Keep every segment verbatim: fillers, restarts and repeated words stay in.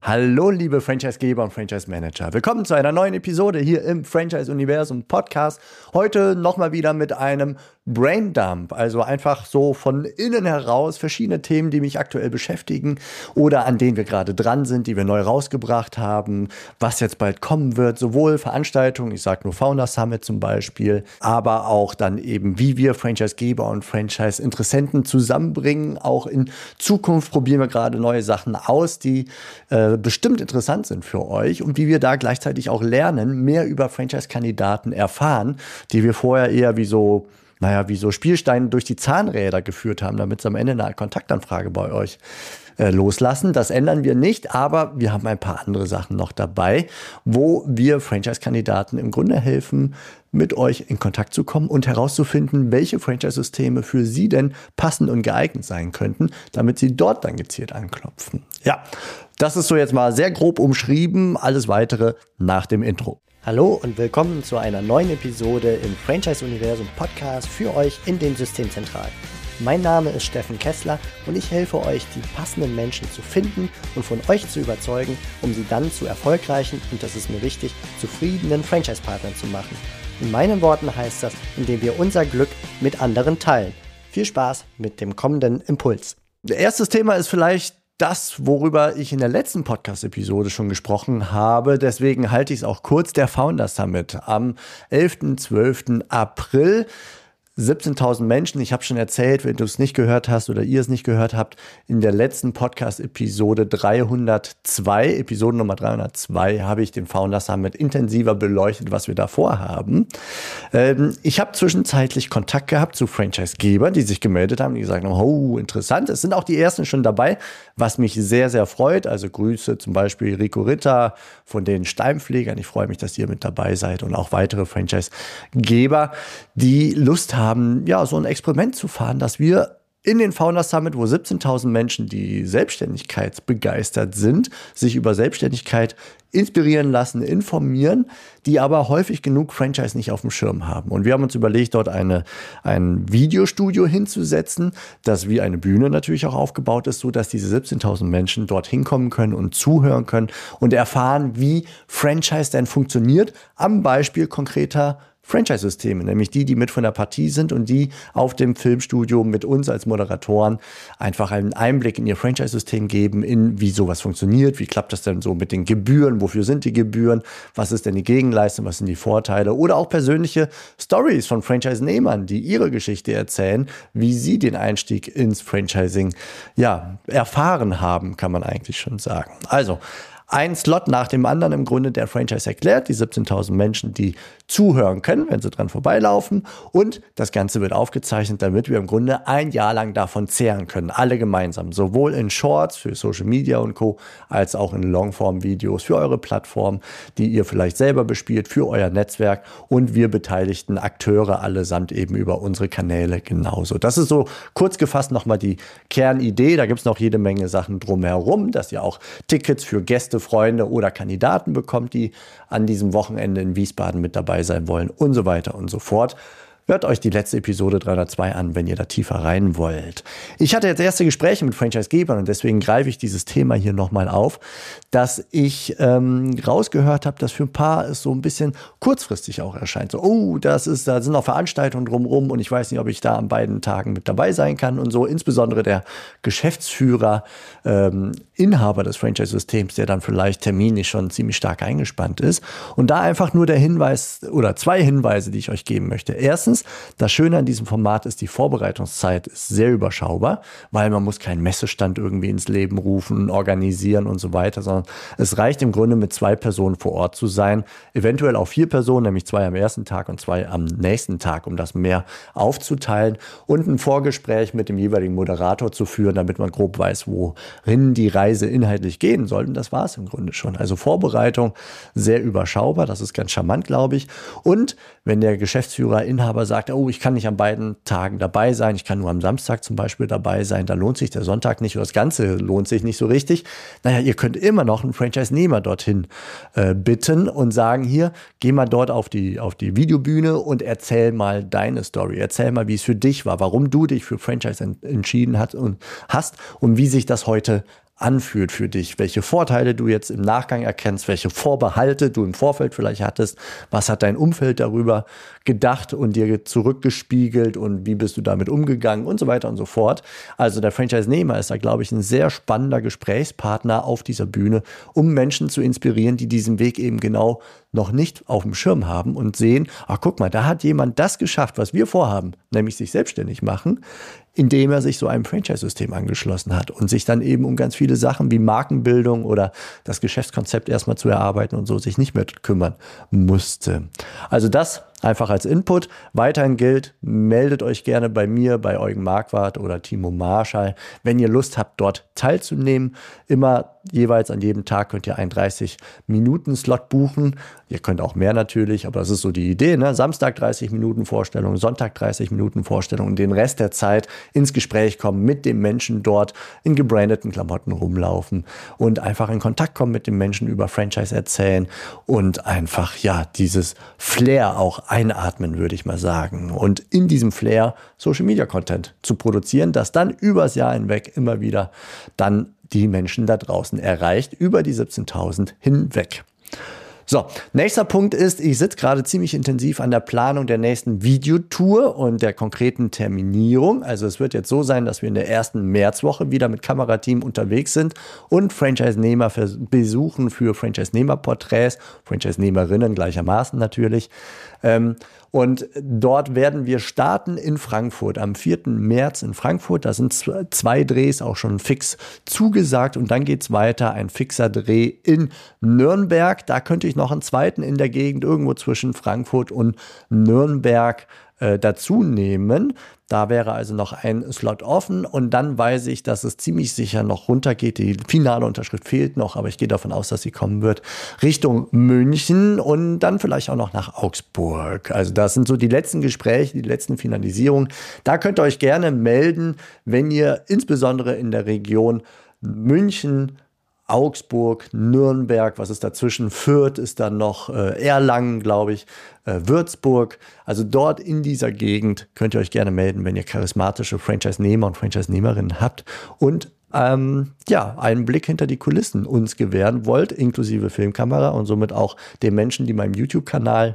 Hallo liebe Franchisegeber und Franchise-Manager. Willkommen zu einer neuen Episode hier im Franchise-Universum Podcast. Heute nochmal wieder mit einem Braindump, also einfach so von innen heraus verschiedene Themen, die mich aktuell beschäftigen oder an denen wir gerade dran sind, die wir neu rausgebracht haben, was jetzt bald kommen wird, sowohl Veranstaltungen, ich sage nur Founder Summit zum Beispiel, aber auch dann eben, wie wir Franchisegeber und Franchise-Interessenten zusammenbringen. Auch in Zukunft probieren wir gerade neue Sachen aus, die äh, bestimmt interessant sind für euch und wie wir da gleichzeitig auch lernen, mehr über Franchise-Kandidaten erfahren, die wir vorher eher wie so, naja, wie so Spielsteine durch die Zahnräder geführt haben, damit sie am Ende eine Kontaktanfrage bei euch äh, loslassen. Das ändern wir nicht, aber wir haben ein paar andere Sachen noch dabei, wo wir Franchise-Kandidaten im Grunde helfen, mit euch in Kontakt zu kommen und herauszufinden, welche Franchise-Systeme für sie denn passend und geeignet sein könnten, damit sie dort dann gezielt anklopfen. Ja, das ist so jetzt mal sehr grob umschrieben. Alles Weitere nach dem Intro. Hallo und willkommen zu einer neuen Episode im Franchise-Universum Podcast für euch in den Systemzentralen. Mein Name ist Steffen Kessler und ich helfe euch, die passenden Menschen zu finden und von euch zu überzeugen, um sie dann zu erfolgreichen und, das ist mir wichtig, zufriedenen Franchise-Partnern zu machen. In meinen Worten heißt das, indem wir unser Glück mit anderen teilen. Viel Spaß mit dem kommenden Impuls. Erstes Thema ist vielleicht das, worüber ich in der letzten Podcast-Episode schon gesprochen habe. Deswegen halte ich es auch kurz. Der Founder Summit am elften und zwölften April. siebzehntausend Menschen, ich habe schon erzählt, wenn du es nicht gehört hast oder ihr es nicht gehört habt, in der letzten Podcast-Episode dreihundertzwei, Episode Nummer dreihundertzwei, habe ich den Founder Summit intensiver beleuchtet, was wir da vorhaben. Ähm, ich habe zwischenzeitlich Kontakt gehabt zu Franchise-Gebern, die sich gemeldet haben, die gesagt haben, oh, interessant, es sind auch die ersten schon dabei, was mich sehr, sehr freut. Also Grüße zum Beispiel Rico Ritter von den Steinpflegern, ich freue mich, dass ihr mit dabei seid und auch weitere Franchise-Geber, die Lust haben, haben, ja, so ein Experiment zu fahren, dass wir in den Founder Summit, wo siebzehntausend Menschen, die selbstständigkeitsbegeistert sind, sich über Selbstständigkeit inspirieren lassen, informieren, die aber häufig genug Franchise nicht auf dem Schirm haben. Und wir haben uns überlegt, dort eine, ein Videostudio hinzusetzen, das wie eine Bühne natürlich auch aufgebaut ist, so dass diese siebzehntausend Menschen dort hinkommen können und zuhören können und erfahren, wie Franchise denn funktioniert, am Beispiel konkreter Franchise-Systeme, nämlich die, die mit von der Partie sind und die auf dem Filmstudio mit uns als Moderatoren einfach einen Einblick in ihr Franchise-System geben, in wie sowas funktioniert, wie klappt das denn so mit den Gebühren, wofür sind die Gebühren, was ist denn die Gegenleistung, was sind die Vorteile oder auch persönliche Stories von Franchise-Nehmern, die ihre Geschichte erzählen, wie sie den Einstieg ins Franchising ja, erfahren haben, kann man eigentlich schon sagen. Also, ein Slot nach dem anderen im Grunde der Franchise erklärt, die siebzehntausend Menschen, die zuhören können, wenn sie dran vorbeilaufen. Und das Ganze wird aufgezeichnet, damit wir im Grunde ein Jahr lang davon zehren können. Alle gemeinsam, sowohl in Shorts für Social Media und Co., als auch in Longform-Videos für eure Plattform, die ihr vielleicht selber bespielt, für euer Netzwerk und wir beteiligten Akteure allesamt eben über unsere Kanäle genauso. Das ist so kurz gefasst nochmal die Kernidee. Da gibt es noch jede Menge Sachen drumherum, dass ihr auch Tickets für Gäste, Freunde oder Kandidaten bekommt, die an diesem Wochenende in Wiesbaden mit dabei sein wollen und so weiter und so fort. Hört euch die letzte Episode dreihundertzwei an, wenn ihr da tiefer rein wollt. Ich hatte jetzt erste Gespräche mit Franchise-Gebern und deswegen greife ich dieses Thema hier nochmal auf, dass ich ähm, rausgehört habe, dass für ein paar es so ein bisschen kurzfristig auch erscheint. So, oh, das ist, da sind noch Veranstaltungen drumherum und ich weiß nicht, ob ich da an beiden Tagen mit dabei sein kann und so. Insbesondere der Geschäftsführer, ähm, Inhaber des Franchise-Systems, der dann vielleicht terminlich schon ziemlich stark eingespannt ist. Und da einfach nur der Hinweis oder zwei Hinweise, die ich euch geben möchte. Erstens, das Schöne an diesem Format ist, die Vorbereitungszeit ist sehr überschaubar, weil man muss keinen Messestand irgendwie ins Leben rufen, organisieren und so weiter, sondern es reicht im Grunde mit zwei Personen vor Ort zu sein, eventuell auch vier Personen, nämlich zwei am ersten Tag und zwei am nächsten Tag, um das mehr aufzuteilen und ein Vorgespräch mit dem jeweiligen Moderator zu führen, damit man grob weiß, wohin die Reise inhaltlich gehen soll. Und das war es im Grunde schon. Also Vorbereitung sehr überschaubar, das ist ganz charmant, glaube ich. Und wenn der Geschäftsführer, Inhaber sagt, oh, ich kann nicht an beiden Tagen dabei sein, ich kann nur am Samstag zum Beispiel dabei sein, da lohnt sich der Sonntag nicht oder das Ganze lohnt sich nicht so richtig. Naja, ihr könnt immer noch einen Franchise-Nehmer dorthin äh, bitten und sagen, hier, geh mal dort auf die, auf die Videobühne und erzähl mal deine Story. Erzähl mal, wie es für dich war, warum du dich für Franchise en- entschieden hast und, hast und wie sich das heute anfühlt für dich, welche Vorteile du jetzt im Nachgang erkennst, welche Vorbehalte du im Vorfeld vielleicht hattest, was hat dein Umfeld darüber gedacht und dir zurückgespiegelt und wie bist du damit umgegangen und so weiter und so fort. Also der Franchise-Nehmer ist da, glaube ich, ein sehr spannender Gesprächspartner auf dieser Bühne, um Menschen zu inspirieren, die diesen Weg eben genau noch nicht auf dem Schirm haben und sehen, ach guck mal, da hat jemand das geschafft, was wir vorhaben, nämlich sich selbstständig machen, indem er sich so einem Franchise-System angeschlossen hat und sich dann eben um ganz viele Sachen wie Markenbildung oder das Geschäftskonzept erstmal zu erarbeiten und so sich nicht mehr kümmern musste. Also das einfach als Input. Weiterhin gilt, meldet euch gerne bei mir, bei Eugen Marquardt oder Timo Marschall, wenn ihr Lust habt, dort teilzunehmen. Immer jeweils an jedem Tag könnt ihr einen dreißig Minuten Slot buchen. Ihr könnt auch mehr natürlich, aber das ist so die Idee, ne? Samstag dreißig Minuten Vorstellung, Sonntag dreißig Minuten Vorstellung und den Rest der Zeit ins Gespräch kommen mit dem Menschen dort, in gebrandeten Klamotten rumlaufen und einfach in Kontakt kommen mit dem Menschen, über Franchise erzählen und einfach, ja, dieses Flair auch einatmen, würde ich mal sagen. Und in diesem Flair Social Media Content zu produzieren, das dann übers Jahr hinweg immer wieder dann die Menschen da draußen erreicht, über die siebzehntausend hinweg. So, nächster Punkt ist, ich sitze gerade ziemlich intensiv an der Planung der nächsten Videotour und der konkreten Terminierung. Also es wird jetzt so sein, dass wir in der ersten Märzwoche wieder mit Kamerateam unterwegs sind und Franchise-Nehmer besuchen für Franchise-Nehmer-Porträts, Franchise-Nehmerinnen gleichermaßen natürlich. Und dort werden wir starten in Frankfurt am vierten März in Frankfurt. Da sind zwei Drehs auch schon fix zugesagt und dann geht's weiter, ein fixer Dreh in Nürnberg. Da könnte ich noch einen zweiten in der Gegend irgendwo zwischen Frankfurt und Nürnberg äh, dazu nehmen. Da wäre also noch ein Slot offen und dann weiß ich, dass es ziemlich sicher noch runtergeht. Die finale Unterschrift fehlt noch, aber ich gehe davon aus, dass sie kommen wird, Richtung München und dann vielleicht auch noch nach Augsburg. Also das sind so die letzten Gespräche, die letzten Finalisierungen. Da könnt ihr euch gerne melden, wenn ihr insbesondere in der Region München, Augsburg, Nürnberg, was ist dazwischen? Fürth ist dann noch, äh, Erlangen, glaube ich, äh, Würzburg. Also dort in dieser Gegend könnt ihr euch gerne melden, wenn ihr charismatische Franchise-Nehmer und Franchise-Nehmerinnen habt und ähm, ja, einen Blick hinter die Kulissen uns gewähren wollt, inklusive Filmkamera und somit auch den Menschen, die meinem YouTube-Kanal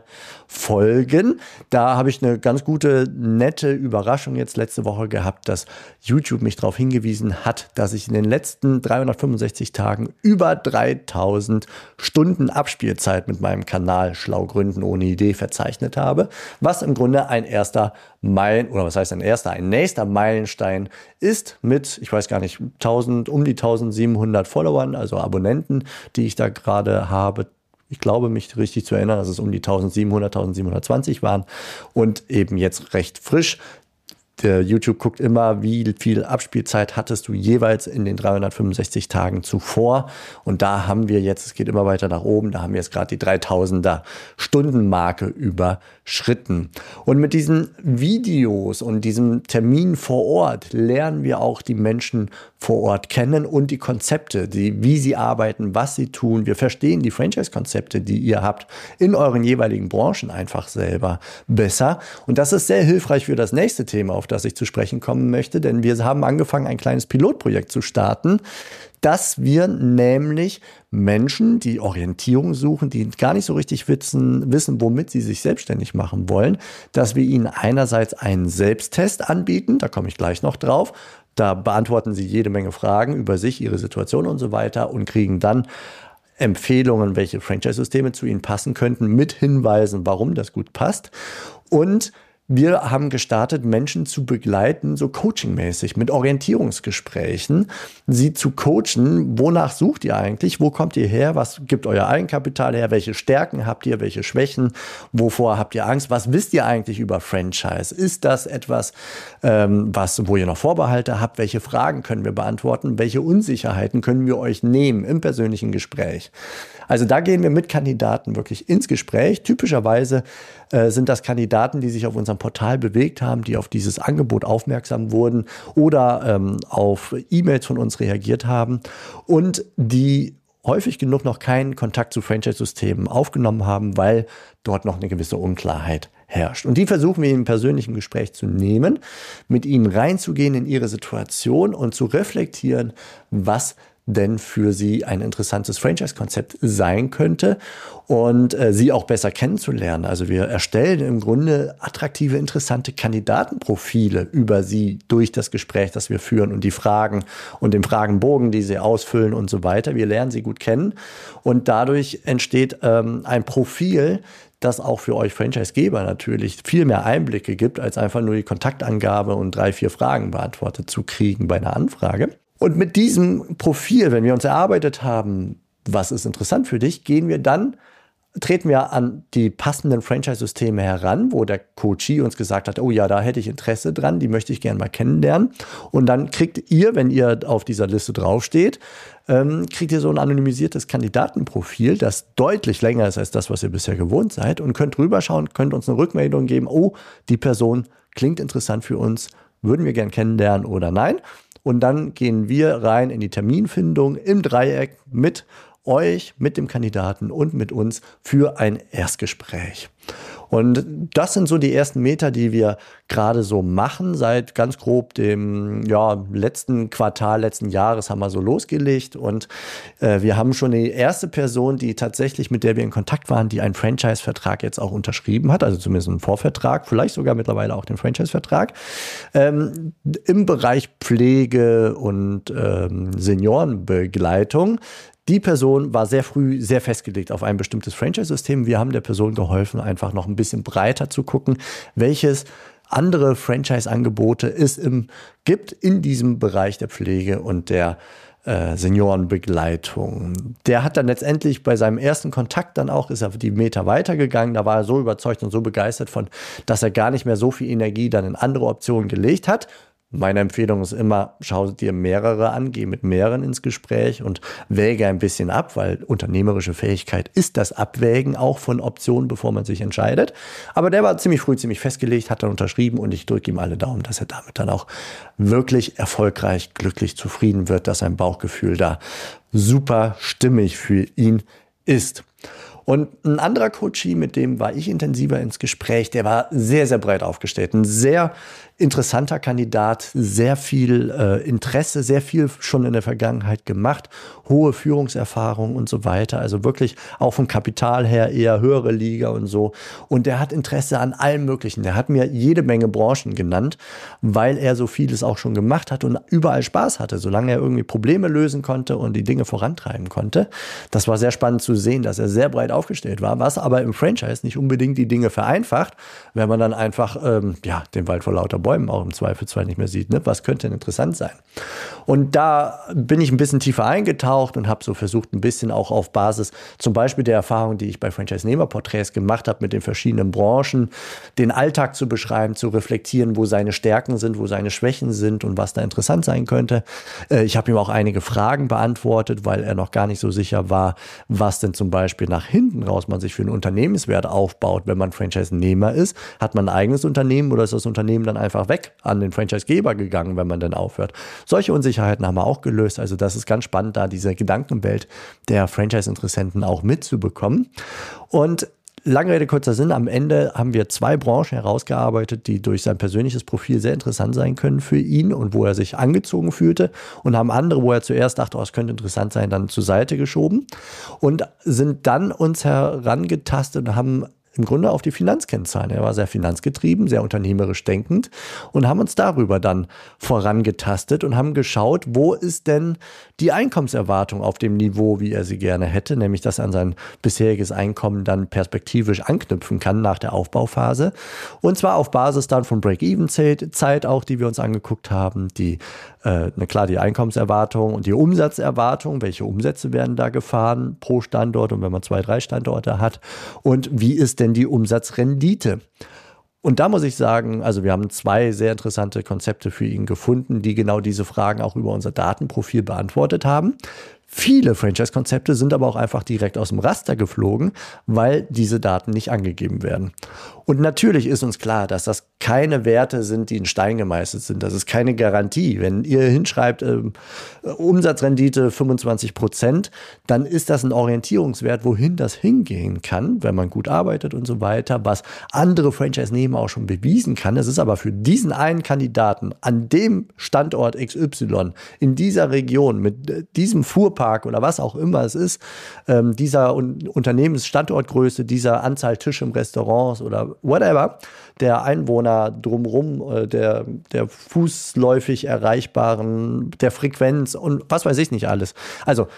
folgen. Da habe ich eine ganz gute, nette Überraschung jetzt letzte Woche gehabt, dass YouTube mich darauf hingewiesen hat, dass ich in den letzten dreihundertfünfundsechzig Tagen über dreitausend Stunden Abspielzeit mit meinem Kanal Schlau Gründen ohne Idee verzeichnet habe, was im Grunde ein erster Meilen, oder was heißt ein erster, ein nächster Meilenstein ist mit, ich weiß gar nicht, tausend, um die tausendsiebenhundert Followern, also Abonnenten, die ich da gerade habe. Ich glaube, mich richtig zu erinnern, dass es um die tausendsiebenhundert, tausendsiebenhundertzwanzig waren und eben jetzt recht frisch. Der YouTube guckt immer, wie viel Abspielzeit hattest du jeweils in den dreihundertfünfundsechzig Tagen zuvor. Und da haben wir jetzt, es geht immer weiter nach oben, da haben wir jetzt gerade die dreitausender Stundenmarke überschritten. Und mit diesen Videos und diesem Termin vor Ort lernen wir auch die Menschen vor Ort kennen und die Konzepte, die, wie sie arbeiten, was sie tun. Wir verstehen die Franchise-Konzepte, die ihr habt, in euren jeweiligen Branchen einfach selber besser. Und das ist sehr hilfreich für das nächste Thema, auf das ich zu sprechen kommen möchte, denn wir haben angefangen, ein kleines Pilotprojekt zu starten, dass wir nämlich Menschen, die Orientierung suchen, die gar nicht so richtig wissen, wissen, womit sie sich selbstständig machen wollen, dass wir ihnen einerseits einen Selbsttest anbieten, da komme ich gleich noch drauf, da beantworten sie jede Menge Fragen über sich, ihre Situation und so weiter und kriegen dann Empfehlungen, welche Franchise-Systeme zu ihnen passen könnten, mit Hinweisen, warum das gut passt. Und wir haben gestartet, Menschen zu begleiten, so coachingmäßig, mit Orientierungsgesprächen, sie zu coachen. Wonach sucht ihr eigentlich? Wo kommt ihr her? Was gibt euer Eigenkapital her? Welche Stärken habt ihr? Welche Schwächen? Wovor habt ihr Angst? Was wisst ihr eigentlich über Franchise? Ist das etwas, ähm, was, wo ihr noch Vorbehalte habt? Welche Fragen können wir beantworten? Welche Unsicherheiten können wir euch nehmen im persönlichen Gespräch? Also da gehen wir mit Kandidaten wirklich ins Gespräch. Typischerweise äh, sind das Kandidaten, die sich auf unserem Portal bewegt haben, die auf dieses Angebot aufmerksam wurden oder ähm, auf E-Mails von uns reagiert haben und die häufig genug noch keinen Kontakt zu Franchise-Systemen aufgenommen haben, weil dort noch eine gewisse Unklarheit herrscht. Und die versuchen wir im persönlichen Gespräch zu nehmen, mit ihnen reinzugehen in ihre Situation und zu reflektieren, was denn für sie ein interessantes Franchise-Konzept sein könnte und äh, sie auch besser kennenzulernen. Also wir erstellen im Grunde attraktive, interessante Kandidatenprofile über sie durch das Gespräch, das wir führen und die Fragen und den Fragenbogen, die sie ausfüllen und so weiter. Wir lernen sie gut kennen und dadurch entsteht ähm, ein Profil, das auch für euch Franchisegeber natürlich viel mehr Einblicke gibt, als einfach nur die Kontaktangabe und drei, vier Fragen beantwortet zu kriegen bei einer Anfrage. Und mit diesem Profil, wenn wir uns erarbeitet haben, was ist interessant für dich, gehen wir dann, treten wir an die passenden Franchise-Systeme heran, wo der Coachee uns gesagt hat, oh ja, da hätte ich Interesse dran, die möchte ich gerne mal kennenlernen. Und dann kriegt ihr, wenn ihr auf dieser Liste draufsteht, ähm, kriegt ihr so ein anonymisiertes Kandidatenprofil, das deutlich länger ist als das, was ihr bisher gewohnt seid und könnt rüberschauen, könnt uns eine Rückmeldung geben, oh, die Person klingt interessant für uns, würden wir gern kennenlernen oder nein. Und dann gehen wir rein in die Terminfindung im Dreieck mit euch, mit dem Kandidaten und mit uns für ein Erstgespräch. Und das sind so die ersten Meter, die wir gerade so machen. Seit ganz grob dem ja, letzten Quartal, letzten Jahres haben wir so losgelegt. Und äh, wir haben schon die erste Person, die tatsächlich, mit der wir in Kontakt waren, die einen Franchise-Vertrag jetzt auch unterschrieben hat. Also zumindest einen Vorvertrag, vielleicht sogar mittlerweile auch den Franchise-Vertrag. Ähm, im Bereich Pflege und ähm, Seniorenbegleitung. Die Person war sehr früh sehr festgelegt auf ein bestimmtes Franchise-System. Wir haben der Person geholfen, einfach noch ein bisschen breiter zu gucken, welches andere Franchise-Angebote es im, gibt in diesem Bereich der Pflege und der äh, Seniorenbegleitung. Der hat dann letztendlich bei seinem ersten Kontakt dann auch, ist er die Meter weitergegangen. Da war er so überzeugt und so begeistert von, dass er gar nicht mehr so viel Energie dann in andere Optionen gelegt hat. Meine Empfehlung ist immer, schau dir mehrere an, geh mit mehreren ins Gespräch und wäge ein bisschen ab, weil unternehmerische Fähigkeit ist das Abwägen auch von Optionen, bevor man sich entscheidet. Aber der war ziemlich früh, ziemlich festgelegt, hat dann unterschrieben und ich drücke ihm alle Daumen, dass er damit dann auch wirklich erfolgreich, glücklich, zufrieden wird, dass sein Bauchgefühl da super stimmig für ihn ist. Und ein anderer Coachee, mit dem war ich intensiver ins Gespräch, der war sehr, sehr breit aufgestellt. Ein sehr interessanter Kandidat, sehr viel äh, Interesse, sehr viel schon in der Vergangenheit gemacht, hohe Führungserfahrung und so weiter. Also wirklich auch vom Kapital her eher höhere Liga und so. Und der hat Interesse an allem Möglichen. Der hat mir jede Menge Branchen genannt, weil er so vieles auch schon gemacht hat und überall Spaß hatte, solange er irgendwie Probleme lösen konnte und die Dinge vorantreiben konnte. Das war sehr spannend zu sehen, dass er sehr breit aufgestellt war, was aber im Franchise nicht unbedingt die Dinge vereinfacht, wenn man dann einfach ähm, ja, den Wald vor lauter Bäumen auch im Zweifelsfall nicht mehr sieht. Ne? Was könnte denn interessant sein? Und da bin ich ein bisschen tiefer eingetaucht und habe so versucht, ein bisschen auch auf Basis zum Beispiel der Erfahrung, die ich bei Franchise-Nehmer-Porträts gemacht habe, mit den verschiedenen Branchen, den Alltag zu beschreiben, zu reflektieren, wo seine Stärken sind, wo seine Schwächen sind und was da interessant sein könnte. Äh, ich habe ihm auch einige Fragen beantwortet, weil er noch gar nicht so sicher war, was denn zum Beispiel nach hinten raus man sich für einen Unternehmenswert aufbaut, wenn man Franchise-Nehmer ist. Hat man ein eigenes Unternehmen oder ist das Unternehmen dann einfach weg an den Franchise-Geber gegangen, wenn man dann aufhört? Solche Unsicherheiten haben wir auch gelöst. Also das ist ganz spannend, da diese Gedankenwelt der Franchise-Interessenten auch mitzubekommen. Und lange Rede, kurzer Sinn, am Ende haben wir zwei Branchen herausgearbeitet, die durch sein persönliches Profil sehr interessant sein können für ihn und wo er sich angezogen fühlte, und haben andere, wo er zuerst dachte, oh, es könnte interessant sein, dann zur Seite geschoben und sind dann uns herangetastet und haben im Grunde auf die Finanzkennzahlen. Er war sehr finanzgetrieben, sehr unternehmerisch denkend und haben uns darüber dann vorangetastet und haben geschaut, wo ist denn die Einkommenserwartung auf dem Niveau, wie er sie gerne hätte, nämlich dass er an sein bisheriges Einkommen dann perspektivisch anknüpfen kann nach der Aufbauphase. Und zwar auf Basis dann von Break-Even-Zeit auch, die wir uns angeguckt haben, die äh, na klar, die Einkommenserwartung und die Umsatzerwartung, welche Umsätze werden da gefahren pro Standort und wenn man zwei, drei Standorte hat und wie ist denn die Umsatzrendite? Und da muss ich sagen, also wir haben zwei sehr interessante Konzepte für ihn gefunden, die genau diese Fragen auch über unser Datenprofil beantwortet haben. Viele Franchise-Konzepte sind aber auch einfach direkt aus dem Raster geflogen, weil diese Daten nicht angegeben werden. Und natürlich ist uns klar, dass das keine Werte sind, die in Stein gemeißelt sind. Das ist keine Garantie. Wenn ihr hinschreibt, äh, Umsatzrendite fünfundzwanzig Prozent, dann ist das ein Orientierungswert, wohin das hingehen kann, wenn man gut arbeitet und so weiter, was andere Franchise-Nehmer auch schon bewiesen kann. Es ist aber für diesen einen Kandidaten an dem Standort X Y, in dieser Region, mit diesem Fuhrpark oder was auch immer es ist, ähm, dieser Un- Unternehmensstandortgröße, dieser Anzahl Tische im Restaurants oder whatever, der Einwohner drumherum, äh, der, der fußläufig erreichbaren, der Frequenz und was weiß ich nicht alles. Also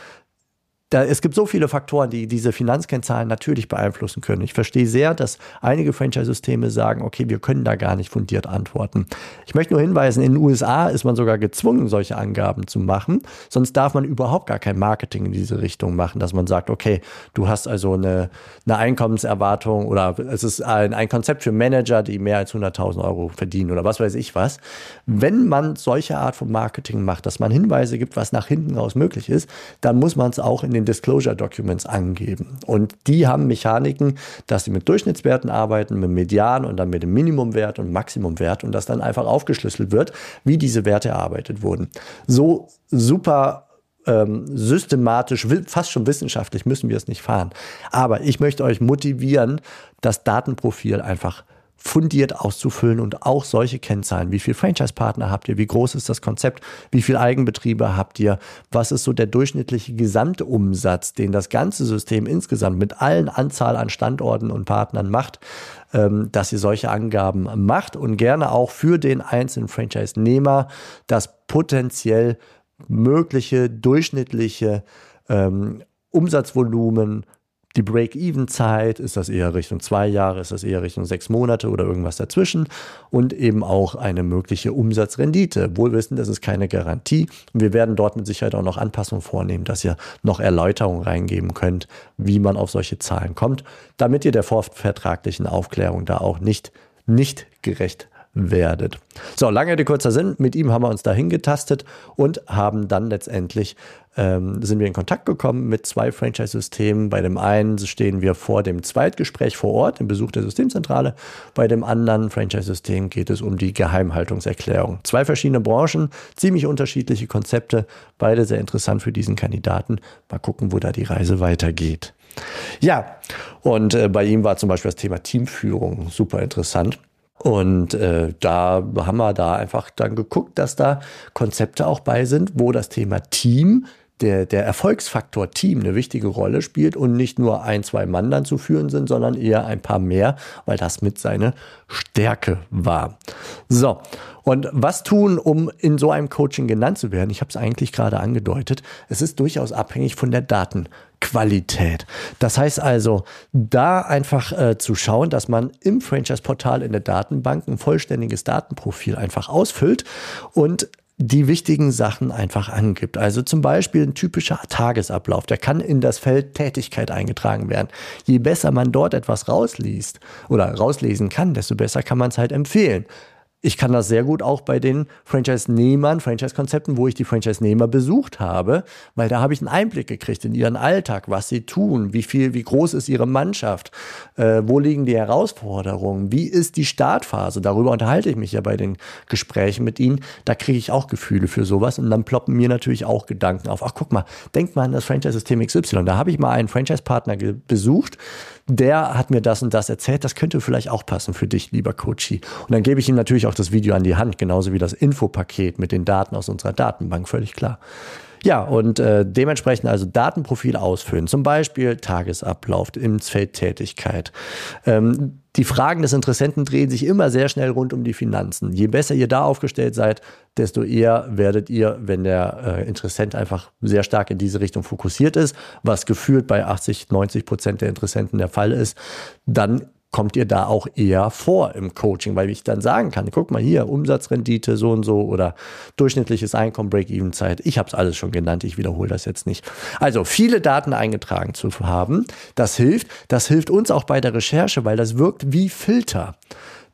Da, es gibt so viele Faktoren, die diese Finanzkennzahlen natürlich beeinflussen können. Ich verstehe sehr, dass einige Franchise-Systeme sagen, okay, wir können da gar nicht fundiert antworten. Ich möchte nur hinweisen, in den U S A ist man sogar gezwungen, solche Angaben zu machen. Sonst darf man überhaupt gar kein Marketing in diese Richtung machen, dass man sagt, okay, du hast also eine, eine Einkommenserwartung oder es ist ein, ein Konzept für Manager, die mehr als hunderttausend Euro verdienen oder was weiß ich was. Wenn man solche Art von Marketing macht, dass man Hinweise gibt, was nach hinten raus möglich ist, dann muss man es auch in den Disclosure Documents angeben. Und die haben Mechaniken, dass sie mit Durchschnittswerten arbeiten, mit Median und dann mit dem Minimumwert und Maximumwert und das dann einfach aufgeschlüsselt wird, wie diese Werte erarbeitet wurden. So super ähm, systematisch, fast schon wissenschaftlich müssen wir es nicht fahren. Aber ich möchte euch motivieren, das Datenprofil einfach fundiert auszufüllen und auch solche Kennzahlen. Wie viele Franchise-Partner habt ihr? Wie groß ist das Konzept? Wie viele Eigenbetriebe habt ihr? Was ist so der durchschnittliche Gesamtumsatz, den das ganze System insgesamt mit allen Anzahl an Standorten und Partnern macht, ähm, dass ihr solche Angaben macht und gerne auch für den einzelnen Franchise-Nehmer das potenziell mögliche durchschnittliche ähm, Umsatzvolumen, die Break-Even-Zeit, ist das eher Richtung zwei Jahre, ist das eher Richtung sechs Monate oder irgendwas dazwischen und eben auch eine mögliche Umsatzrendite. Wohlwissend, das ist keine Garantie. Wir werden dort mit Sicherheit auch noch Anpassungen vornehmen, dass ihr noch Erläuterungen reingeben könnt, wie man auf solche Zahlen kommt, damit ihr der vorvertraglichen Aufklärung da auch nicht, nicht gerecht werdet. So, lange Rede, kurzer Sinn. Mit ihm haben wir uns dahin getastet und haben dann letztendlich ähm, sind wir in Kontakt gekommen mit zwei Franchise-Systemen. Bei dem einen stehen wir vor dem Zweitgespräch vor Ort, im Besuch der Systemzentrale. Bei dem anderen Franchise-System geht es um die Geheimhaltungserklärung. Zwei verschiedene Branchen, ziemlich unterschiedliche Konzepte, beide sehr interessant für diesen Kandidaten. Mal gucken, wo da die Reise weitergeht. Ja, und äh, bei ihm war zum Beispiel das Thema Teamführung super interessant. Und äh, da haben wir da einfach dann geguckt, dass da Konzepte auch bei sind, wo das Thema Team, der, der Erfolgsfaktor Team eine wichtige Rolle spielt und nicht nur ein, zwei Mann dann zu führen sind, sondern eher ein paar mehr, weil das mit seine Stärke war. So, und was tun, um in so einem Coaching genannt zu werden? Ich habe es eigentlich gerade angedeutet. Es ist durchaus abhängig von der Datenqualität. Das heißt also, da einfach äh, zu schauen, dass man im Franchise-Portal in der Datenbank ein vollständiges Datenprofil einfach ausfüllt und die wichtigen Sachen einfach angibt. Also zum Beispiel ein typischer Tagesablauf, der kann in das Feld Tätigkeit eingetragen werden. Je besser man dort etwas rausliest oder rauslesen kann, desto besser kann man es halt empfehlen. Ich kann das sehr gut auch bei den Franchise-Nehmern, Franchise-Konzepten, wo ich die Franchise-Nehmer besucht habe, weil da habe ich einen Einblick gekriegt in ihren Alltag, was sie tun, wie viel, wie groß ist ihre Mannschaft, äh, wo liegen die Herausforderungen, wie ist die Startphase. Darüber unterhalte ich mich ja bei den Gesprächen mit ihnen. Da kriege ich auch Gefühle für sowas und dann ploppen mir natürlich auch Gedanken auf. Ach, guck mal, denk mal an das Franchise-System X Y. Da habe ich mal einen Franchise-Partner ge- besucht, der hat mir das und das erzählt, das könnte vielleicht auch passen für dich, lieber Coachie. Und dann gebe ich ihm natürlich auch das Video an die Hand, genauso wie das Infopaket mit den Daten aus unserer Datenbank, völlig klar. Ja, und äh, dementsprechend also Datenprofil ausfüllen, zum Beispiel Tagesablauf ins Feld Tätigkeit. Ähm, die Fragen des Interessenten drehen sich immer sehr schnell rund um die Finanzen. Je besser ihr da aufgestellt seid, desto eher werdet ihr, wenn der äh, Interessent einfach sehr stark in diese Richtung fokussiert ist, was gefühlt bei achtzig, neunzig Prozent der Interessenten der Fall ist, dann kommt ihr da auch eher vor im Coaching, weil ich dann sagen kann, guck mal hier, Umsatzrendite so und so oder durchschnittliches Einkommen, Break-Even-Zeit. Ich habe es alles schon genannt, ich wiederhole das jetzt nicht. Also viele Daten eingetragen zu haben, das hilft. Das hilft uns auch bei der Recherche, weil das wirkt wie Filter.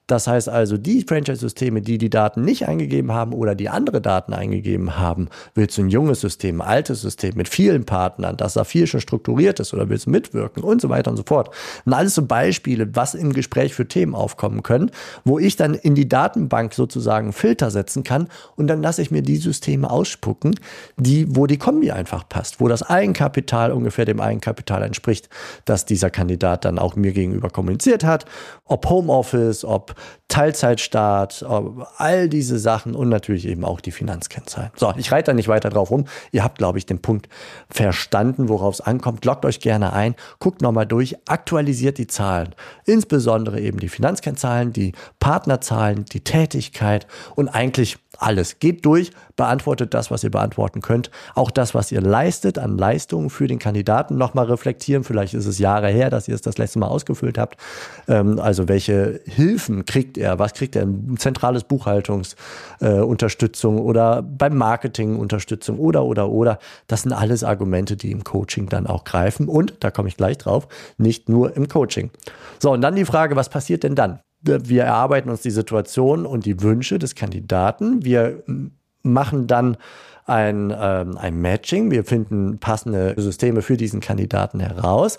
Das heißt also, die Franchise-Systeme, die die Daten nicht eingegeben haben oder die andere Daten eingegeben haben, willst du ein junges System, ein altes System mit vielen Partnern, das da viel schon strukturiert ist oder willst du mitwirken und so weiter und so fort. Und alles so Beispiele, was im Gespräch für Themen aufkommen können, wo ich dann in die Datenbank sozusagen Filter setzen kann und dann lasse ich mir die Systeme ausspucken, die, wo die Kombi einfach passt, wo das Eigenkapital ungefähr dem Eigenkapital entspricht, das dieser Kandidat dann auch mir gegenüber kommuniziert hat, ob Homeoffice, ob Teilzeitstart, all diese Sachen und natürlich eben auch die Finanzkennzahlen. So, ich reite da nicht weiter drauf rum. Ihr habt, glaube ich, den Punkt verstanden, worauf es ankommt. Loggt euch gerne ein, guckt nochmal durch, aktualisiert die Zahlen. Insbesondere eben die Finanzkennzahlen, die Partnerzahlen, die Tätigkeit und eigentlich alles. Geht durch, beantwortet das, was ihr beantworten könnt. Auch das, was ihr leistet an Leistungen für den Kandidaten, nochmal reflektieren. Vielleicht ist es Jahre her, dass ihr es das letzte Mal ausgefüllt habt. Ähm, also welche Hilfen kriegt er? Was kriegt er? Ein zentrales Buchhaltungsunterstützung äh, oder beim Marketing Unterstützung oder, oder, oder. Das sind alles Argumente, die im Coaching dann auch greifen. Und, da komme ich gleich drauf, nicht nur im Coaching. So, und dann die Frage, was passiert denn dann? Wir erarbeiten uns die Situation und die Wünsche des Kandidaten. Wir machen dann ein, ähm, ein Matching. Wir finden passende Systeme für diesen Kandidaten heraus.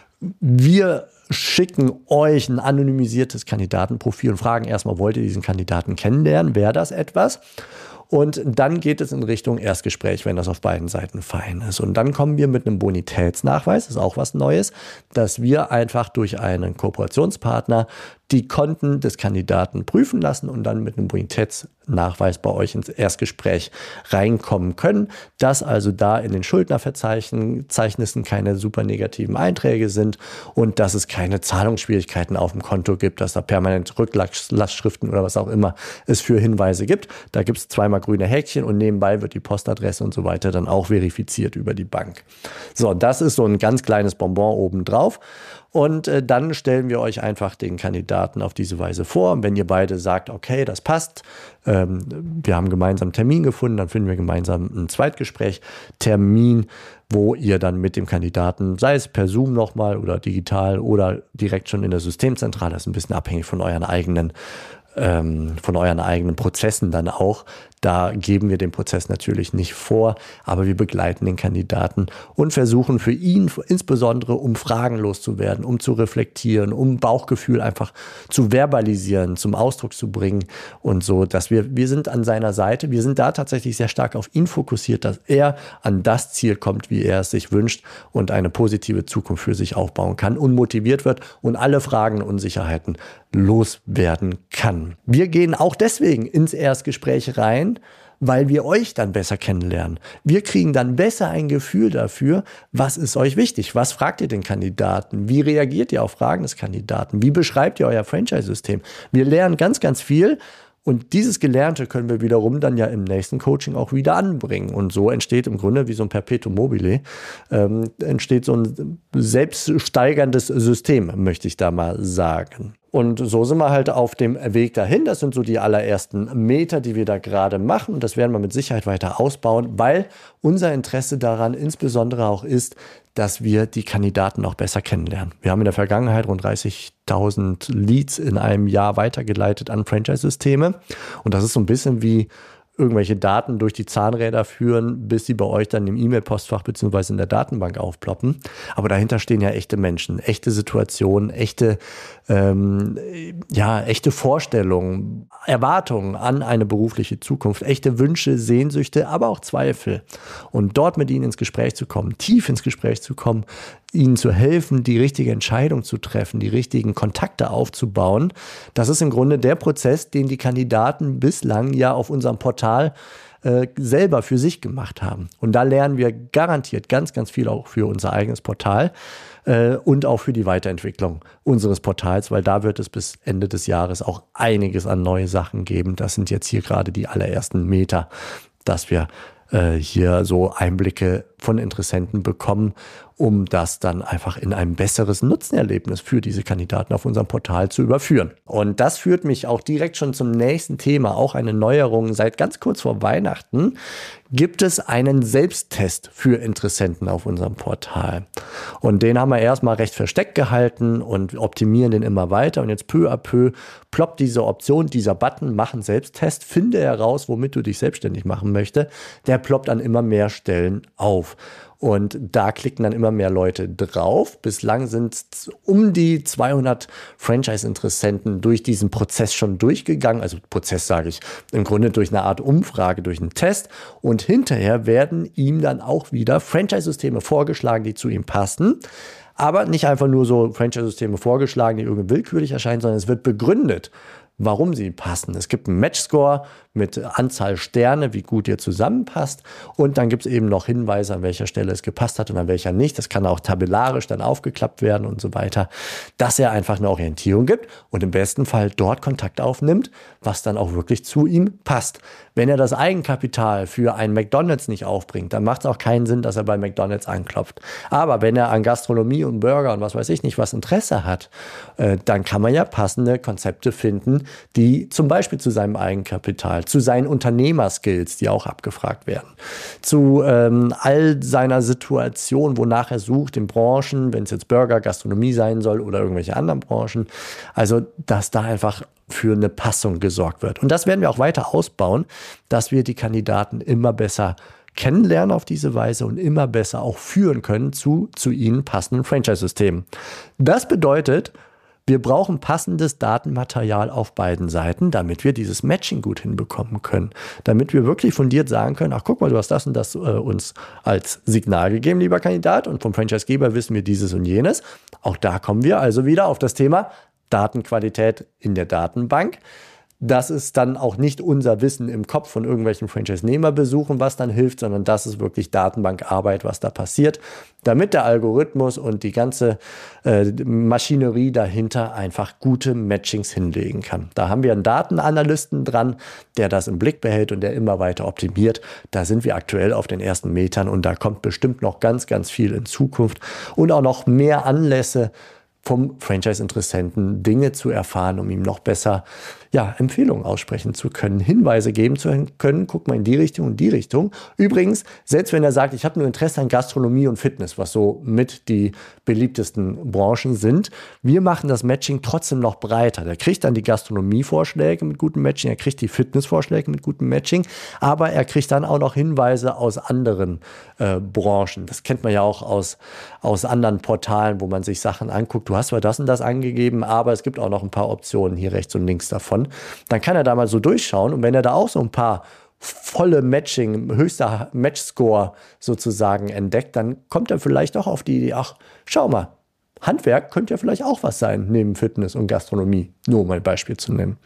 Wir schicken euch ein anonymisiertes Kandidatenprofil und fragen erstmal, wollt ihr diesen Kandidaten kennenlernen? Wäre das etwas? Und dann geht es in Richtung Erstgespräch, wenn das auf beiden Seiten fein ist. Und dann kommen wir mit einem Bonitätsnachweis, das ist auch was Neues, dass wir einfach durch einen Kooperationspartner die Konten des Kandidaten prüfen lassen und dann mit einem Bonitätsnachweis bei euch ins Erstgespräch reinkommen können, dass also da in den Schuldnerverzeichnissen keine super negativen Einträge sind und dass es keine Zahlungsschwierigkeiten auf dem Konto gibt, dass da permanent Rücklastschriften oder was auch immer es für Hinweise gibt. Da gibt es zweimal grüne Häkchen und nebenbei wird die Postadresse und so weiter dann auch verifiziert über die Bank. So, das ist so ein ganz kleines Bonbon obendrauf. Und äh, dann stellen wir euch einfach den Kandidaten auf diese Weise vor. Und wenn ihr beide sagt, okay, das passt, ähm, wir haben gemeinsam einen Termin gefunden, dann finden wir gemeinsam ein Zweitgespräch-Termin, wo ihr dann mit dem Kandidaten, sei es per Zoom nochmal oder digital oder direkt schon in der Systemzentrale, das ist ein bisschen abhängig von euren eigenen ähm, von euren eigenen Prozessen dann auch. Da geben wir den Prozess natürlich nicht vor, aber wir begleiten den Kandidaten und versuchen für ihn, insbesondere um Fragen loszuwerden, um zu reflektieren, um Bauchgefühl einfach zu verbalisieren, zum Ausdruck zu bringen und so, dass wir, wir sind an seiner Seite, wir sind da tatsächlich sehr stark auf ihn fokussiert, dass er an das Ziel kommt, wie er es sich wünscht und eine positive Zukunft für sich aufbauen kann und motiviert wird und alle Fragen und Unsicherheiten loswerden kann. Wir gehen auch deswegen ins Erstgespräch rein, weil wir euch dann besser kennenlernen. Wir kriegen dann besser ein Gefühl dafür, was ist euch wichtig, was fragt ihr den Kandidaten, wie reagiert ihr auf Fragen des Kandidaten, wie beschreibt ihr euer Franchise-System. Wir lernen ganz, ganz viel und dieses Gelernte können wir wiederum dann ja im nächsten Coaching auch wieder anbringen. Und so entsteht im Grunde wie so ein Perpetuum mobile, ähm, entsteht so ein selbststeigerndes System, möchte ich da mal sagen. Und so sind wir halt auf dem Weg dahin. Das sind so die allerersten Meter, die wir da gerade machen. Und das werden wir mit Sicherheit weiter ausbauen, weil unser Interesse daran insbesondere auch ist, dass wir die Kandidaten auch besser kennenlernen. Wir haben in der Vergangenheit rund dreißigtausend Leads in einem Jahr weitergeleitet an Franchise-Systeme. Und das ist so ein bisschen wie irgendwelche Daten durch die Zahnräder führen, bis sie bei euch dann im E-Mail-Postfach bzw. in der Datenbank aufploppen. Aber dahinter stehen ja echte Menschen, echte Situationen, echte, ähm, ja, echte Vorstellungen, Erwartungen an eine berufliche Zukunft, echte Wünsche, Sehnsüchte, aber auch Zweifel. Und dort mit ihnen ins Gespräch zu kommen, tief ins Gespräch zu kommen, ihnen zu helfen, die richtige Entscheidung zu treffen, die richtigen Kontakte aufzubauen. Das ist im Grunde der Prozess, den die Kandidaten bislang ja auf unserem Portal äh, selber für sich gemacht haben. Und da lernen wir garantiert ganz, ganz viel auch für unser eigenes Portal äh, und auch für die Weiterentwicklung unseres Portals, weil da wird es bis Ende des Jahres auch einiges an neue Sachen geben. Das sind jetzt hier gerade die allerersten Meter, dass wir hier so Einblicke von Interessenten bekommen, um das dann einfach in ein besseres Nutzenerlebnis für diese Kandidaten auf unserem Portal zu überführen. Und das führt mich auch direkt schon zum nächsten Thema, auch eine Neuerung. Seit ganz kurz vor Weihnachten gibt es einen Selbsttest für Interessenten auf unserem Portal. Und den haben wir erstmal recht versteckt gehalten und optimieren den immer weiter. Und jetzt peu à peu ploppt diese Option, dieser Button, mach einen Selbsttest, finde heraus, womit du dich selbstständig machen möchtest. Der ploppt an immer mehr Stellen auf. Und da klicken dann immer mehr Leute drauf. Bislang sind um die zweihundert Franchise-Interessenten durch diesen Prozess schon durchgegangen. Also Prozess sage ich im Grunde durch eine Art Umfrage, durch einen Test. Und hinterher werden ihm dann auch wieder Franchise-Systeme vorgeschlagen, die zu ihm passen. Aber nicht einfach nur so Franchise-Systeme vorgeschlagen, die irgendwie willkürlich erscheinen, sondern es wird begründet, warum sie passen. Es gibt einen Matchscore mit Anzahl Sterne, wie gut ihr zusammenpasst. Und dann gibt es eben noch Hinweise, an welcher Stelle es gepasst hat und an welcher nicht. Das kann auch tabellarisch dann aufgeklappt werden und so weiter, dass er einfach eine Orientierung gibt und im besten Fall dort Kontakt aufnimmt, was dann auch wirklich zu ihm passt. Wenn er das Eigenkapital für ein McDonald's nicht aufbringt, dann macht es auch keinen Sinn, dass er bei McDonald's anklopft. Aber wenn er an Gastronomie und Burger und was weiß ich nicht, was Interesse hat, äh, dann kann man ja passende Konzepte finden, die zum Beispiel zu seinem Eigenkapital, zu seinen Unternehmerskills, die auch abgefragt werden, zu ähm, all seiner Situation, wonach er sucht in Branchen, wenn es jetzt Burger, Gastronomie sein soll oder irgendwelche anderen Branchen. Also, dass da einfach für eine Passung gesorgt wird. Und das werden wir auch weiter ausbauen, dass wir die Kandidaten immer besser kennenlernen auf diese Weise und immer besser auch führen können zu, zu ihnen passenden Franchise-Systemen. Das bedeutet, wir brauchen passendes Datenmaterial auf beiden Seiten, damit wir dieses Matching gut hinbekommen können. Damit wir wirklich fundiert sagen können, ach guck mal, du hast das und das äh, uns als Signal gegeben, lieber Kandidat. Und vom Franchisegeber wissen wir dieses und jenes. Auch da kommen wir also wieder auf das Thema Datenqualität in der Datenbank. Das ist dann auch nicht unser Wissen im Kopf von irgendwelchen Franchise-Nehmerbesuchen, was dann hilft, sondern das ist wirklich Datenbankarbeit, was da passiert, damit der Algorithmus und die ganze äh, Maschinerie dahinter einfach gute Matchings hinlegen kann. Da haben wir einen Datenanalysten dran, der das im Blick behält und der immer weiter optimiert. Da sind wir aktuell auf den ersten Metern und da kommt bestimmt noch ganz, ganz viel in Zukunft und auch noch mehr Anlässe vom Franchise-Interessenten Dinge zu erfahren, um ihm noch besser ja, Empfehlungen aussprechen zu können, Hinweise geben zu können, guck mal in die Richtung und die Richtung. Übrigens, selbst wenn er sagt, ich habe nur Interesse an Gastronomie und Fitness, was so mit die beliebtesten Branchen sind, wir machen das Matching trotzdem noch breiter. Der kriegt dann die Gastronomie-Vorschläge mit gutem Matching, er kriegt die Fitness-Vorschläge mit gutem Matching, aber er kriegt dann auch noch Hinweise aus anderen äh, Branchen. Das kennt man ja auch aus, aus anderen Portalen, wo man sich Sachen anguckt. Du hast zwar das und das angegeben, aber es gibt auch noch ein paar Optionen hier rechts und links davon. Dann kann er da mal so durchschauen und wenn er da auch so ein paar volle Matching, höchster Matchscore sozusagen entdeckt, dann kommt er vielleicht auch auf die Idee, ach, schau mal, Handwerk könnte ja vielleicht auch was sein, neben Fitness und Gastronomie, nur um ein Beispiel zu nennen.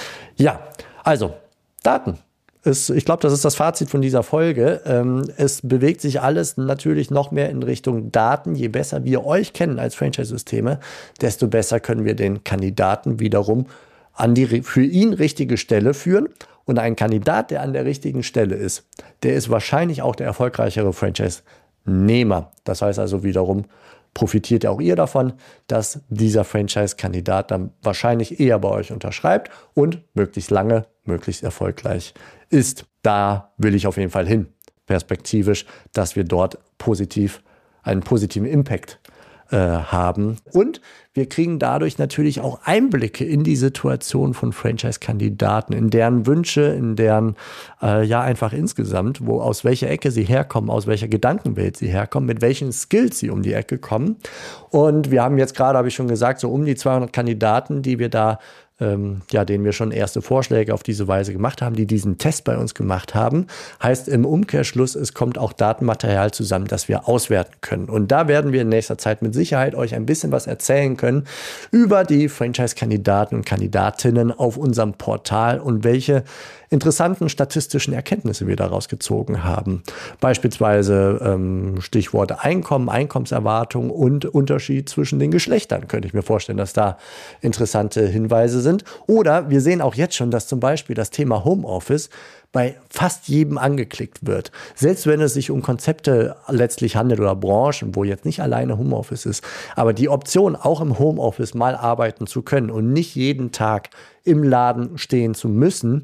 Ja, also Daten. Ist, ich glaube, das ist das Fazit von dieser Folge. Ähm, es bewegt sich alles natürlich noch mehr in Richtung Daten. Je besser wir euch kennen als Franchise-Systeme, desto besser können wir den Kandidaten wiederum an die für ihn richtige Stelle führen. Und ein Kandidat, der an der richtigen Stelle ist, der ist wahrscheinlich auch der erfolgreichere Franchise-Nehmer. Das heißt also wiederum, profitiert auch ihr davon, dass dieser Franchise-Kandidat dann wahrscheinlich eher bei euch unterschreibt und möglichst lange, möglichst erfolgreich ist. Da will ich auf jeden Fall hin, perspektivisch, dass wir dort positiv einen positiven Impact äh, haben. Und wir kriegen dadurch natürlich auch Einblicke in die Situation von Franchise-Kandidaten, in deren Wünsche, in deren, äh, ja einfach insgesamt, wo aus welcher Ecke sie herkommen, aus welcher Gedankenwelt sie herkommen, mit welchen Skills sie um die Ecke kommen. Und wir haben jetzt gerade, habe ich schon gesagt, so um die zweihundert Kandidaten, die wir da Ähm, ja, denen wir schon erste Vorschläge auf diese Weise gemacht haben, die diesen Test bei uns gemacht haben. Heißt im Umkehrschluss, es kommt auch Datenmaterial zusammen, das wir auswerten können. Und da werden wir in nächster Zeit mit Sicherheit euch ein bisschen was erzählen können über die Franchise-Kandidaten und Kandidatinnen auf unserem Portal und welche interessanten statistischen Erkenntnisse wir daraus gezogen haben. Beispielsweise ähm, Stichworte Einkommen, Einkommenserwartung und Unterschied zwischen den Geschlechtern. Könnte ich mir vorstellen, dass da interessante Hinweise sind. Oder wir sehen auch jetzt schon, dass zum Beispiel das Thema Homeoffice bei fast jedem angeklickt wird. Selbst wenn es sich um Konzepte letztlich handelt oder Branchen, wo jetzt nicht alleine Homeoffice ist, aber die Option, auch im Homeoffice mal arbeiten zu können und nicht jeden Tag im Laden stehen zu müssen,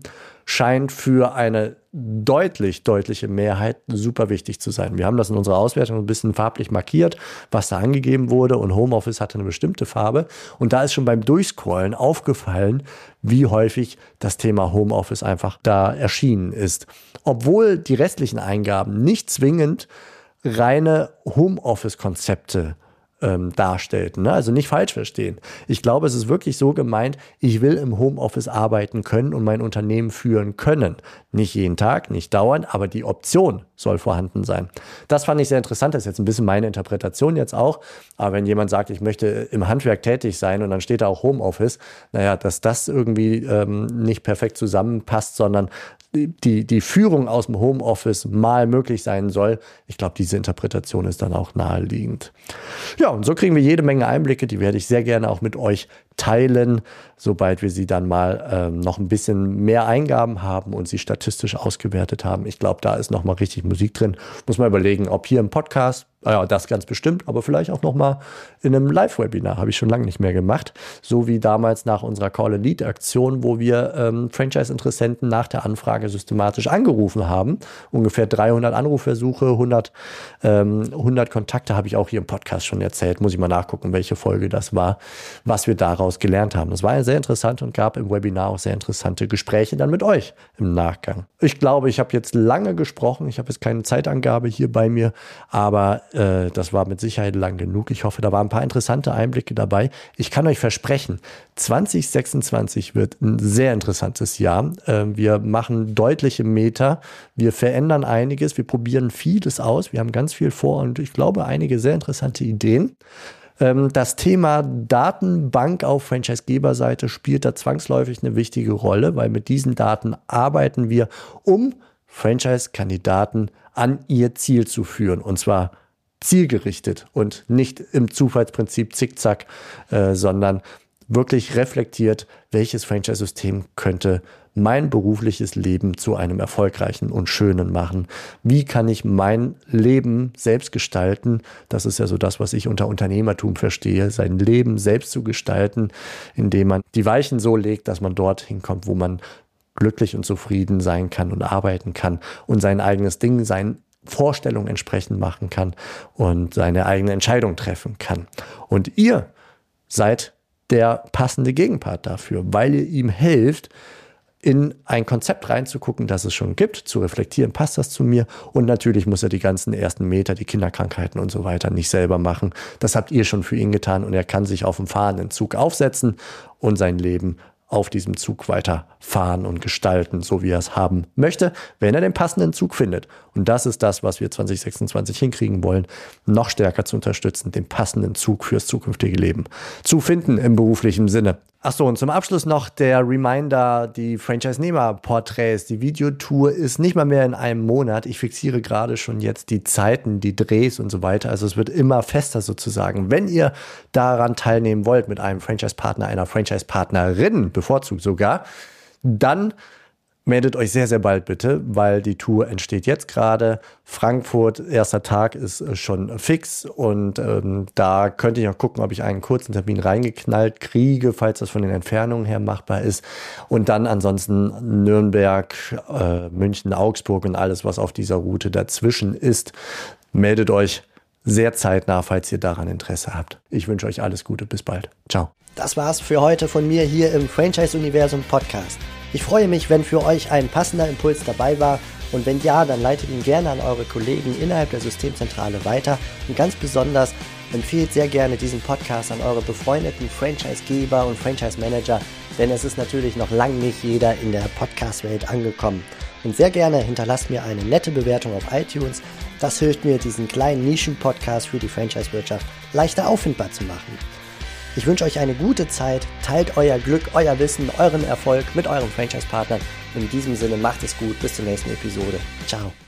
scheint für eine deutlich, deutliche Mehrheit super wichtig zu sein. Wir haben das in unserer Auswertung ein bisschen farblich markiert, was da angegeben wurde, und Homeoffice hatte eine bestimmte Farbe. Und da ist schon beim Durchscrollen aufgefallen, wie häufig das Thema Homeoffice einfach da erschienen ist. Obwohl die restlichen Eingaben nicht zwingend reine Homeoffice-Konzepte ähm, darstellten. Ne? Also nicht falsch verstehen. Ich glaube, es ist wirklich so gemeint, ich will im Homeoffice arbeiten können und mein Unternehmen führen können. Nicht jeden Tag, nicht dauernd, aber die Option soll vorhanden sein. Das fand ich sehr interessant. Das ist jetzt ein bisschen meine Interpretation jetzt auch. Aber wenn jemand sagt, ich möchte im Handwerk tätig sein und dann steht da auch Homeoffice, naja, dass das irgendwie ähm, nicht perfekt zusammenpasst, sondern die, die Führung aus dem Homeoffice mal möglich sein soll. Ich glaube, diese Interpretation ist dann auch naheliegend. Ja, und so kriegen wir jede Menge Einblicke, die werde ich sehr gerne auch mit euch teilen, sobald wir sie dann mal ähm, noch ein bisschen mehr Eingaben haben und sie statistisch ausgewertet haben. Ich glaube, da ist noch mal richtig Musik drin. Muss man überlegen, ob hier im Podcast, ja, das ganz bestimmt, aber vielleicht auch noch mal in einem Live-Webinar, habe ich schon lange nicht mehr gemacht. So wie damals nach unserer Call-a-Lead-Aktion, wo wir ähm, Franchise-Interessenten nach der Anfrage systematisch angerufen haben. Ungefähr dreihundert Anrufversuche, hundert, ähm, hundert Kontakte habe ich auch hier im Podcast schon erzählt. Muss ich mal nachgucken, welche Folge das war, was wir daraus gelernt haben. Das war ja sehr interessant und gab im Webinar auch sehr interessante Gespräche dann mit euch im Nachgang. Ich glaube, ich habe jetzt lange gesprochen. Ich habe jetzt keine Zeitangabe hier bei mir, aber äh, das war mit Sicherheit lang genug. Ich hoffe, da waren ein paar interessante Einblicke dabei. Ich kann euch versprechen, zwanzig sechsundzwanzig wird ein sehr interessantes Jahr. Äh, wir machen deutliche Meter. Wir verändern einiges. Wir probieren vieles aus. Wir haben ganz viel vor und ich glaube, einige sehr interessante Ideen. Das Thema Datenbank auf Franchisegeberseite spielt da zwangsläufig eine wichtige Rolle, weil mit diesen Daten arbeiten wir, um Franchise-Kandidaten an ihr Ziel zu führen. Und zwar zielgerichtet und nicht im Zufallsprinzip zickzack, äh, sondern wirklich reflektiert, welches Franchise-System könnte mein berufliches Leben zu einem erfolgreichen und schönen machen. Wie kann ich mein Leben selbst gestalten? Das ist ja so das, was ich unter Unternehmertum verstehe, sein Leben selbst zu gestalten, indem man die Weichen so legt, dass man dorthin kommt, wo man glücklich und zufrieden sein kann und arbeiten kann und sein eigenes Ding, seinen Vorstellungen entsprechend machen kann und seine eigene Entscheidung treffen kann. Und ihr seid der passende Gegenpart dafür, weil ihr ihm helft, in ein Konzept reinzugucken, das es schon gibt, zu reflektieren, passt das zu mir? Und natürlich muss er die ganzen ersten Meter, die Kinderkrankheiten und so weiter nicht selber machen. Das habt ihr schon für ihn getan und er kann sich auf dem fahrenden Zug aufsetzen und sein Leben auf diesem Zug weiter fahren und gestalten, so wie er es haben möchte, wenn er den passenden Zug findet. Und das ist das, was wir zwanzig sechsundzwanzig hinkriegen wollen, noch stärker zu unterstützen, den passenden Zug fürs zukünftige Leben zu finden im beruflichen Sinne. Achso, und zum Abschluss noch der Reminder, die Franchise-Nehmer-Porträts, die Videotour ist nicht mal mehr in einem Monat. Ich fixiere gerade schon jetzt die Zeiten, die Drehs und so weiter. Also es wird immer fester sozusagen. Wenn ihr daran teilnehmen wollt mit einem Franchise-Partner, einer Franchise-Partnerin, bevorzugt sogar, dann meldet euch sehr, sehr bald bitte, weil die Tour entsteht jetzt gerade. Frankfurt, erster Tag ist schon fix und ähm, da könnte ich auch gucken, ob ich einen kurzen Termin reingeknallt kriege, falls das von den Entfernungen her machbar ist. Und dann ansonsten Nürnberg, äh, München, Augsburg und alles, was auf dieser Route dazwischen ist. Meldet euch sehr zeitnah, falls ihr daran Interesse habt. Ich wünsche euch alles Gute, bis bald. Ciao. Das war's für heute von mir hier im Franchise-Universum Podcast. Ich freue mich, wenn für euch ein passender Impuls dabei war und wenn ja, dann leitet ihn gerne an eure Kollegen innerhalb der Systemzentrale weiter und ganz besonders empfehlt sehr gerne diesen Podcast an eure befreundeten Franchise-Geber und Franchise-Manager, denn es ist natürlich noch lange nicht jeder in der Podcast-Welt angekommen. Und sehr gerne hinterlasst mir eine nette Bewertung auf iTunes. Das hilft mir, diesen kleinen Nischen-Podcast für die Franchise-Wirtschaft leichter auffindbar zu machen. Ich wünsche euch eine gute Zeit, teilt euer Glück, euer Wissen, euren Erfolg mit euren Franchise-Partnern. In diesem Sinne macht es gut, bis zur nächsten Episode. Ciao.